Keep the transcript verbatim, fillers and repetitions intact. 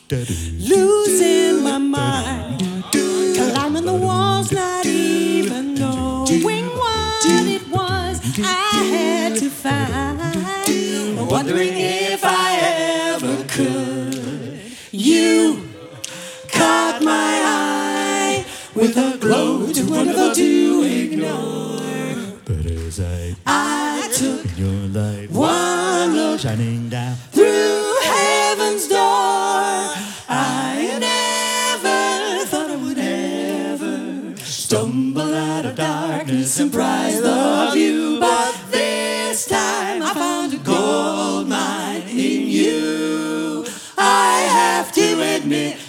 losing my mind, climbing the walls, not even knowing what it was I had to find, wondering if I ever could. You caught my eye with a glow too wonderful to ignore. But as I, I took in your light, one look shining down through heaven's door. I never thought I would ever stumble out of darkness and prize the view, but this time I found a gold mine in you. I have to admit,